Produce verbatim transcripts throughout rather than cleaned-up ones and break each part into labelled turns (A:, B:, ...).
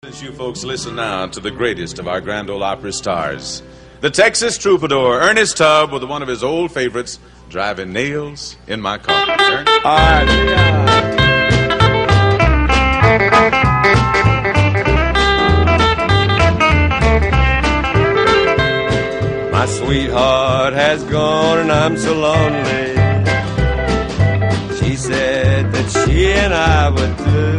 A: As you folks listen now to the greatest of our Grand Ole Opry stars, the Texas troubadour Ernest Tubb with one of his old favorites, Driving Nails in My Coffin. Ernest?
B: All right, yeah. My sweetheart has gone and I'm so lonely. She said that she and I would do.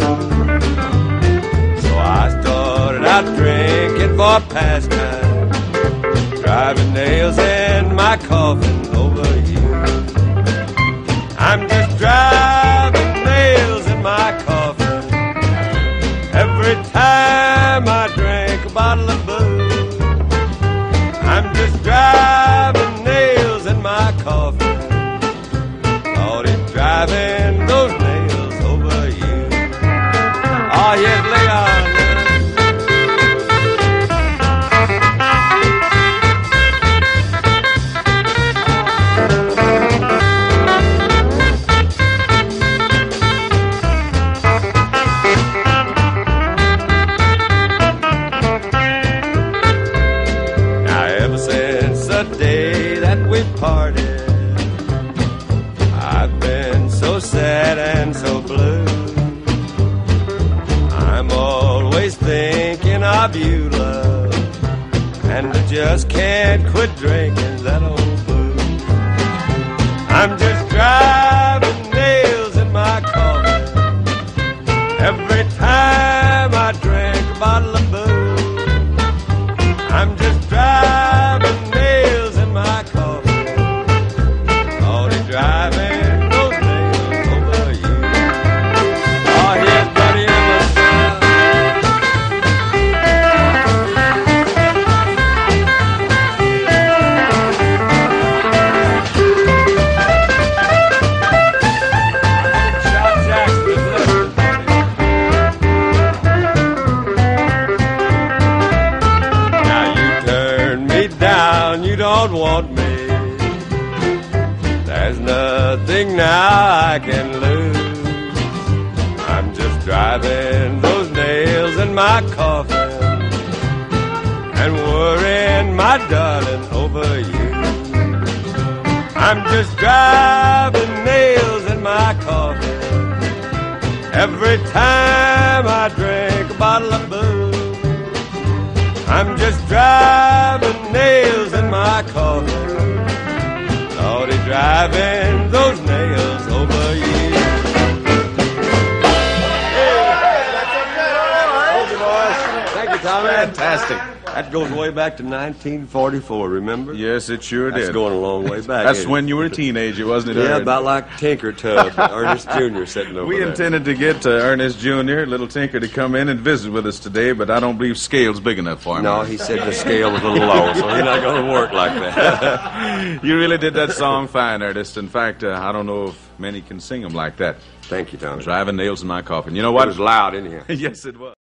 B: So I started out drinking for pastime, driving nails in my coffin over you. I'm just driving nails in my coffin every time I drink a bottle of booze. I'm just driving nails in my coffin, Lord, it's driving those nails over you. Oh, yes, Leon. Day that we parted, I've been so sad and so blue. I'm always thinking of you, love, and I just can't quit drinking that old booze. I'm just driving nails in my coffin every time I drink a bottle of booze. I'm just driving driving those nails over you. Oh, yes, buddy, I'm a Shout Jackson, now you turn me down, you don't want me. There's nothing now I can lose. I'm just driving those nails in my coffin and worrying my darling over you. I'm just driving nails in my coffin every time I drink a bottle of booze. I'm just driving nails in my coffin, Lordy, driving those nails over you. Thank you, boys. Thank you, Tommy.
A: Fantastic.
B: That goes way back to nineteen forty-four, remember?
A: Yes, it sure
B: That's
A: did.
B: going a long way back.
A: That's when you were a teenager, wasn't it,
B: Yeah,
A: Ernest?
B: about like Tinker Tub, Ernest Junior sitting over
A: We
B: there.
A: intended to get uh, Ernest Junior, little Tinker, to come in and visit with us today, but I don't believe scale's big enough for him.
B: No, he said the scale was a little low, so he's not going to work like that.
A: You really did that song fine, Ernest. In fact, uh, I don't know if many can sing them like that.
B: Thank you, Tommy.
A: Driving nails in my coffin. You know
B: It
A: what?
B: was loud, anyhow.
A: Yes, it was.